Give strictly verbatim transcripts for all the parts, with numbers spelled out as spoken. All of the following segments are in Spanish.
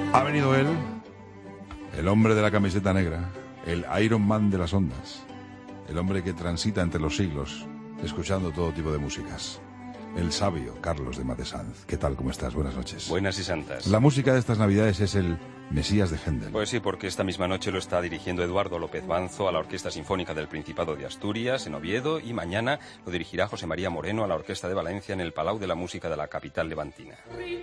Ha venido él, el hombre de la camiseta negra, el Iron Man de las ondas, el hombre que transita entre los siglos, escuchando todo tipo de músicas. El sabio Carlos de Matesanz. ¿Qué tal? ¿Cómo estás? Buenas noches. Buenas y santas. La música de estas navidades es el Mesías de Händel. Pues sí, porque esta misma noche lo está dirigiendo Eduardo López Banzo a la Orquesta Sinfónica del Principado de Asturias, en Oviedo, y mañana lo dirigirá José María Moreno a la Orquesta de Valencia en el Palau de la Música de la capital levantina.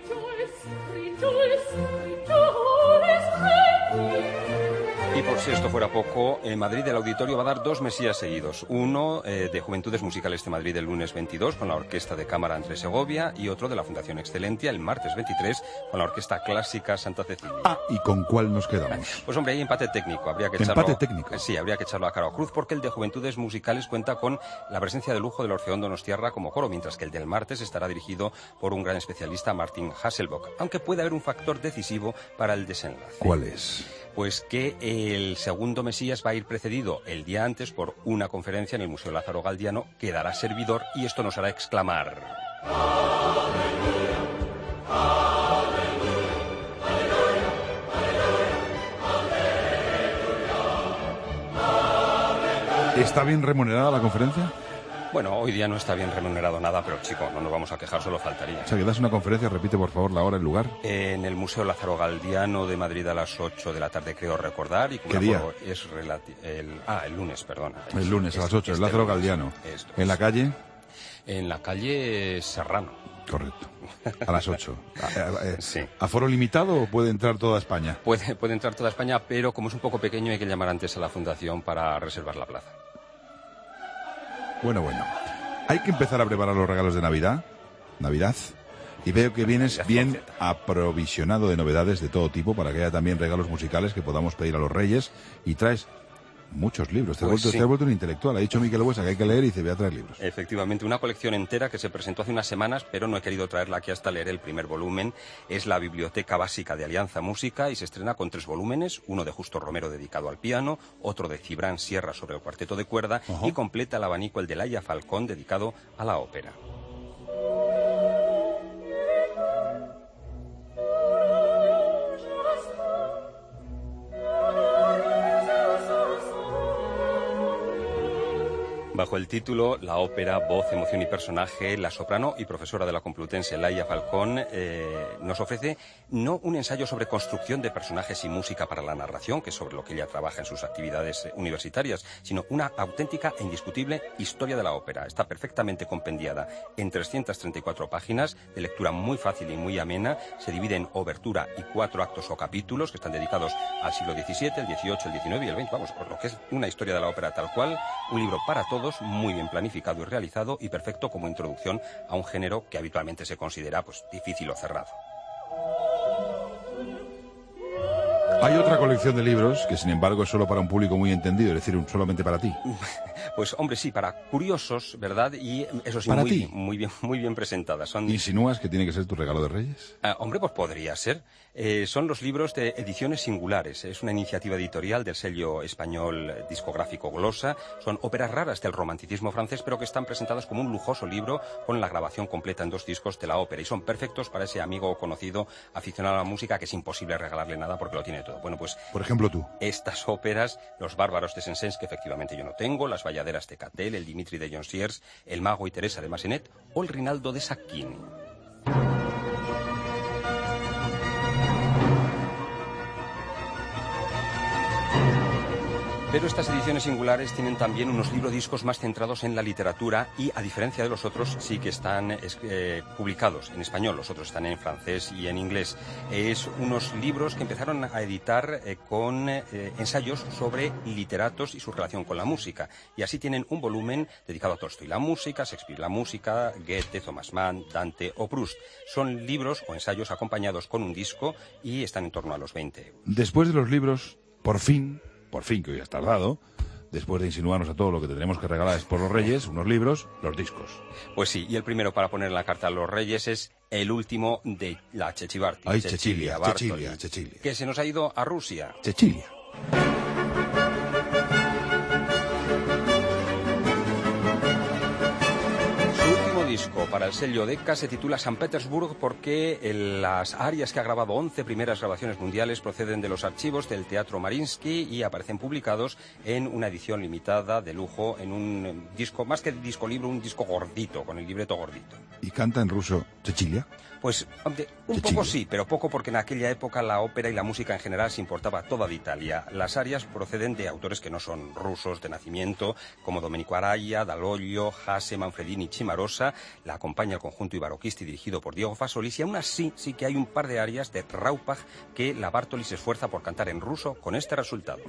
Y por si esto fuera poco, en Madrid el auditorio va a dar dos Mesías seguidos. Uno eh, de Juventudes Musicales de Madrid el lunes veintidós con la Orquesta de Cámara Andrés Segovia y otro de la Fundación Excelentia el martes veintitrés con la Orquesta Clásica Santa Cecilia. Ah, ¿y con cuál nos quedamos? Pues hombre, hay empate técnico. Habría que echarlo, ¿Empate técnico? Sí, habría que echarlo a cara o cruz porque el de Juventudes Musicales cuenta con la presencia de lujo del Orfeón Donostiarra como coro, mientras que el del martes estará dirigido por un gran especialista, Martin Hasselbock, aunque puede haber un factor decisivo para el desenlace. ¿Cuál es? Pues que el segundo Mesías va a ir precedido el día antes por una conferencia en el Museo Lázaro Galdiano que dará servidor y esto nos hará exclamar: ¡Aleluya! ¡Aleluya! ¡Aleluya! ¿Está bien remunerada la conferencia? Bueno, hoy día no está bien remunerado nada, pero chico, no nos vamos a quejar, solo faltaría. O sea, que das una conferencia, repite por favor la hora y el lugar. En el Museo Lázaro Galdiano de Madrid a las ocho de la tarde, creo recordar. Y ¿Qué día? Es el, ah, el lunes, perdona. El lunes a las ocho, el Lázaro Galdiano. Esto, ¿En la calle? En la calle Serrano. Correcto. A las ocho. Sí. ¿Aforo limitado o puede entrar toda España? Puede, puede entrar toda España, pero como es un poco pequeño hay que llamar antes a la Fundación para reservar la plaza. Bueno, bueno. Hay que empezar a preparar los regalos de Navidad. Navidad. Y veo que vienes bien aprovisionado de novedades de todo tipo para que haya también regalos musicales que podamos pedir a los Reyes. Y traes muchos libros. Te has pues vuelto, sí. te has vuelto un intelectual. Ha dicho Miquel Huesa que hay que leer y dice, voy a traer libros. Efectivamente, una colección entera que se presentó hace unas semanas, pero no he querido traerla aquí hasta leer el primer volumen. Es la Biblioteca Básica de Alianza Música y se estrena con tres volúmenes, uno de Justo Romero dedicado al piano, otro de Cibrán Sierra sobre el cuarteto de cuerda uh-huh. y completa el abanico el de Laia Falcón dedicado a la ópera. Bajo el título La ópera, voz, emoción y personaje, la soprano y profesora de la Complutense, Laia Falcón, eh, nos ofrece no un ensayo sobre construcción de personajes y música para la narración, que es sobre lo que ella trabaja en sus actividades universitarias, sino una auténtica e indiscutible historia de la ópera. Está perfectamente compendiada en trescientas treinta y cuatro páginas, de lectura muy fácil y muy amena. Se divide en obertura y cuatro actos o capítulos que están dedicados al siglo diecisiete, el dieciocho, el diecinueve y el veinte. Vamos, por lo que es una historia de la ópera tal cual, un libro para todos, muy bien planificado y realizado y perfecto como introducción a un género que habitualmente se considera pues difícil o cerrado. Hay otra colección de libros que, sin embargo, es solo para un público muy entendido, es decir, solamente para ti. Pues, hombre, sí, para curiosos, ¿verdad? Y eso sí, ¿Para muy, ti? muy bien, muy bien presentadas. Son... ¿Insinúas que tiene que ser tu regalo de Reyes? Ah, hombre, pues podría ser. Eh, son los libros de Ediciones Singulares. Es una iniciativa editorial del sello español discográfico Glosa. Son óperas raras del romanticismo francés, pero que están presentadas como un lujoso libro con la grabación completa en dos discos de la ópera. Y son perfectos para ese amigo o conocido aficionado a la música que es imposible regalarle nada porque lo tiene todo. Bueno, pues... Por ejemplo, tú. Estas óperas, Los bárbaros de Saint-Saëns, que efectivamente yo no tengo, Las bayaderas de Catel, El Dimitri de Jonsiers, El mago y Teresa de Massenet o El Rinaldo de Sacchini. Pero estas ediciones singulares tienen también unos librodiscos más centrados en la literatura y, a diferencia de los otros, sí que están eh, publicados en español. Los otros están en francés y en inglés. Es unos libros que empezaron a editar eh, con eh, ensayos sobre literatos y su relación con la música. Y así tienen un volumen dedicado a Tolstoy la música, Shakespeare la música, Goethe, Thomas Mann, Dante o Proust. Son libros o ensayos acompañados con un disco y están en torno a los veinte euros. Después de los libros, por fin... Por fin, que hoy has tardado, después de insinuarnos a todo lo que tendremos que regalar es por los Reyes, unos libros, los discos. Pues sí, y el primero para poner en la carta a los Reyes es el último de la Cechibarti. Ay, Cecilia, Cecilia, Cecilia. Que se nos ha ido a Rusia. Cecilia. disco para el sello Decca se titula San Petersburg porque el, las arias que ha grabado, once primeras grabaciones mundiales, proceden de los archivos del Teatro Mariinsky y aparecen publicados en una edición limitada de lujo, en un disco, más que disco libro, un disco gordito, con el libreto gordito. ¿Y canta en ruso Chechilia? Pues hombre, un Chechilia. poco sí, pero poco porque en aquella época la ópera y la música en general se importaba toda de Italia. Las arias proceden de autores que no son rusos de nacimiento, como Domenico Araya, Dall'Oglio, Hasse, Manfredini, Cimarosa. La acompaña el conjunto Ivaroquisti dirigido por Diego Fasolis y aún así sí que hay un par de arias de Raupach que la Bartoli se esfuerza por cantar en ruso con este resultado.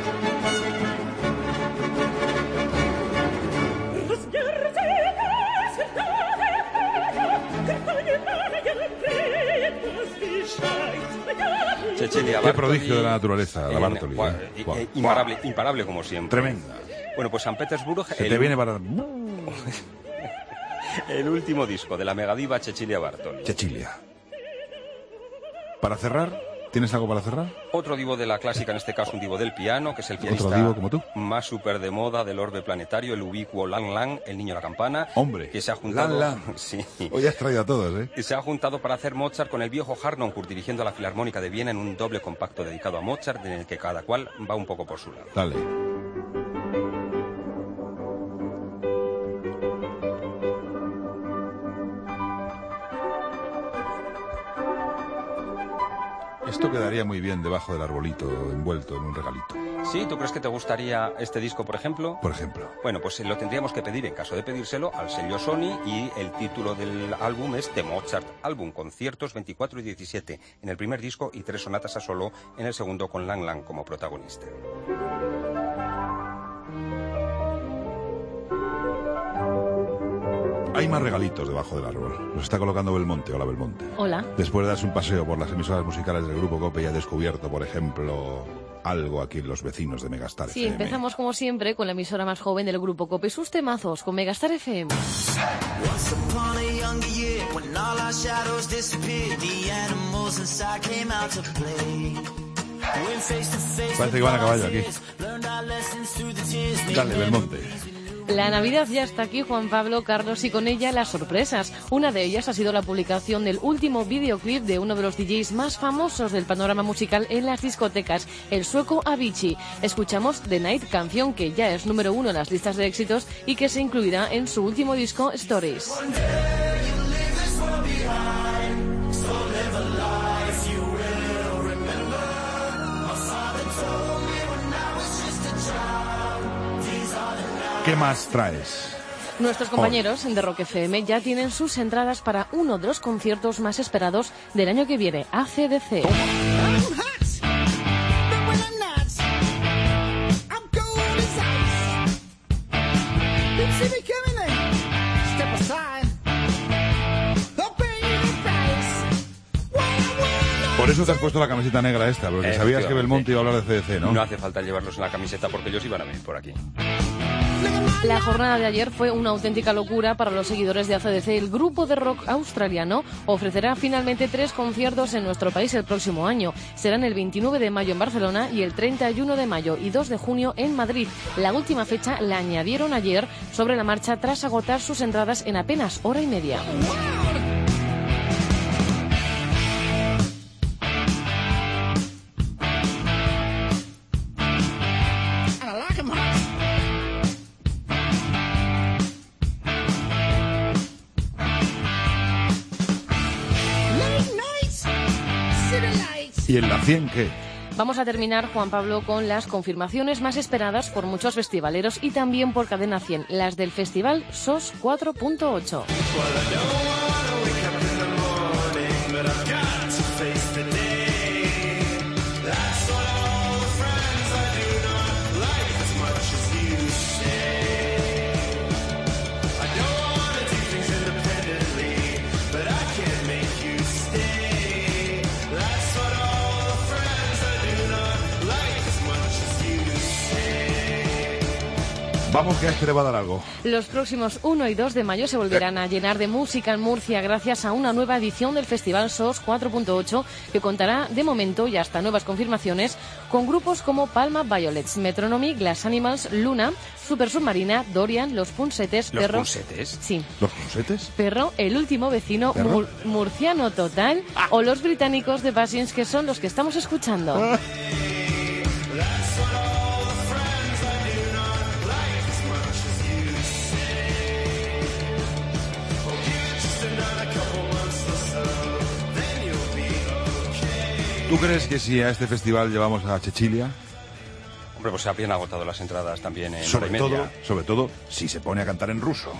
Chechilia Qué Bartoli, prodigio de la naturaleza, la en, Bartoli. gua- ¿eh? eh, Guau. eh, imparable, imparable como siempre. Tremenda. Bueno, pues San Petersburg, Se el, te viene para... el último disco de la megadiva Chechilia Bartoli. Chechilia. Para cerrar, ¿tienes algo para cerrar? Otro divo de la clásica, en este caso un divo del piano, que es el pianista ¿Otro divo como tú? más súper de moda del orbe planetario, el ubicuo Lang Lang, el niño de la campana. Hombre, que se ha juntado, Lang Lang. Sí, Hoy has traído a todos, ¿eh? y se ha juntado para hacer Mozart con el viejo Harnoncourt dirigiendo a la Filarmónica de Viena en un doble compacto dedicado a Mozart, en el que cada cual va un poco por su lado. Dale. Esto quedaría muy bien debajo del arbolito, envuelto en un regalito. ¿Sí? ¿Tú crees que te gustaría este disco, por ejemplo? Por ejemplo. Bueno, pues lo tendríamos que pedir, en caso de pedírselo, al sello Sony, y el título del álbum es The Mozart Album, conciertos veinticuatro y diecisiete en el primer disco y tres sonatas a solo en el segundo, con Lang Lang como protagonista. Hay más regalitos debajo del árbol. Los está colocando Belmonte. Hola, Belmonte. Hola. Después de darse un paseo por las emisoras musicales del Grupo COPE y ha descubierto, por ejemplo, algo aquí en los vecinos de Megastar Sí, F M. empezamos como siempre con la emisora más joven del Grupo COPE, sus temazos con Megastar F M. Once upon a younger year, when all our shadows disappeared, the animals inside came out to play. Went face to face Parece que van a caballo aquí. Dale, Belmonte. La Navidad ya está aquí, Juan Pablo, Carlos, y con ella las sorpresas. Una de ellas ha sido la publicación del último videoclip de uno de los D Js más famosos del panorama musical en las discotecas, el sueco Avicii. Escuchamos The Night, canción que ya es número uno en las listas de éxitos y que se incluirá en su último disco, Stories. ¿Qué más traes? Nuestros compañeros de Rock F M ya tienen sus entradas para uno de los conciertos más esperados del año que viene, A C D C. Por eso te has puesto la camiseta negra esta, porque sabías que Belmonte iba a hablar de C D C, ¿no? No hace falta llevarlos en la camiseta porque ellos iban a venir por aquí. La jornada de ayer fue una auténtica locura para los seguidores de A C D C. El grupo de rock australiano ofrecerá finalmente tres conciertos en nuestro país el próximo año. Serán el veintinueve de mayo en Barcelona y el treinta y uno de mayo y dos de junio en Madrid. La última fecha la añadieron ayer sobre la marcha tras agotar sus entradas en apenas hora y media. ¿Y en la cien qué? Vamos a terminar, Juan Pablo, con las confirmaciones más esperadas por muchos festivaleros y también por Cadena cien, las del festival S O S cuatro punto ocho. Vamos, que a este le va a dar algo. Los próximos uno y dos de mayo se volverán a llenar de música en Murcia gracias a una nueva edición del Festival S O S cuatro punto ocho que contará de momento y hasta nuevas confirmaciones con grupos como Palma Violets, Metronomy, Glass Animals, Luna, Super Submarina, Dorian, Los Punsetes, ¿Los Perro... Punsetes? Sí. ¿Los Punsetes? Perro, El Último Vecino, mur Murciano Total Ah. o los británicos de Passions, que son los que estamos escuchando. Ah. ¿Tú crees que si a este festival llevamos a Chechilia? Hombre, pues se habían agotado las entradas también en Sobre hora y media. todo, sobre todo, si se pone a cantar en ruso.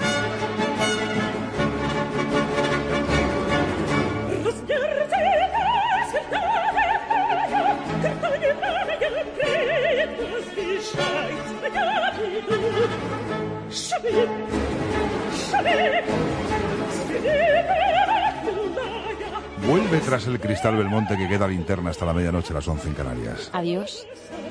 Vuelve tras el Cristal Belmonte, que queda linterna hasta la medianoche, las once en Canarias. Adiós.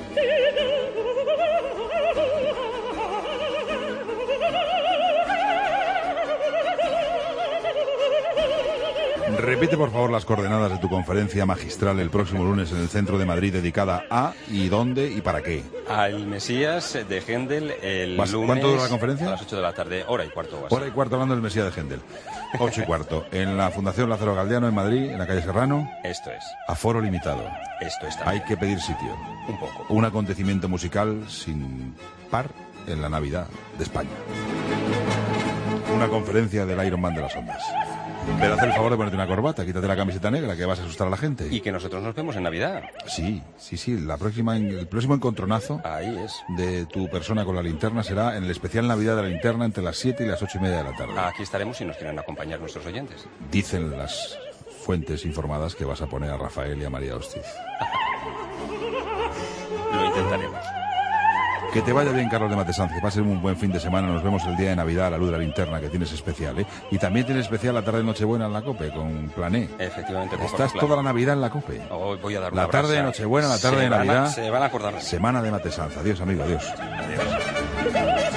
Repite, por favor, las coordenadas de tu conferencia magistral el próximo lunes en el centro de Madrid, dedicada a y dónde y para qué. Al Mesías de Händel el ¿Cuánto lunes dura la conferencia? a las ocho de la tarde, hora y cuarto. o así. Hora y cuarto hablando del Mesías de Händel. Ocho y cuarto. En la Fundación Lázaro Galdiano, en Madrid, en la calle Serrano. Esto es, Aforo limitado. esto es también. Hay que pedir sitio. Un poco. Un acontecimiento musical sin par en la Navidad de España. Una conferencia del Iron Man de las ondas. Pero haz el favor de ponerte una corbata, quítate la camiseta negra, que vas a asustar a la gente. Y que nosotros nos vemos en Navidad. Sí, sí, sí. La próxima, el próximo encontronazo Ahí es. de tu persona con la linterna será en el especial Navidad de la linterna entre las siete y las ocho y media de la tarde. Aquí estaremos si nos quieren acompañar nuestros oyentes. Dicen las fuentes informadas que vas a poner a Rafael y a María Hostiz. Lo intentaremos. Que te vaya bien, Carlos de Matesanz, que pasen un buen fin de semana. Nos vemos el día de Navidad a la luz de la linterna, que tienes especial, ¿eh? Y también tienes especial la tarde de Nochebuena en la COPE, con Plané. Efectivamente. con Estás Plan. toda la Navidad en la COPE. Hoy voy a dar La una tarde de brasa. Nochebuena, la tarde Se de van a- Navidad. Se van a acordar. Semana de Matesanz. Adiós, amigo, adiós. Adiós.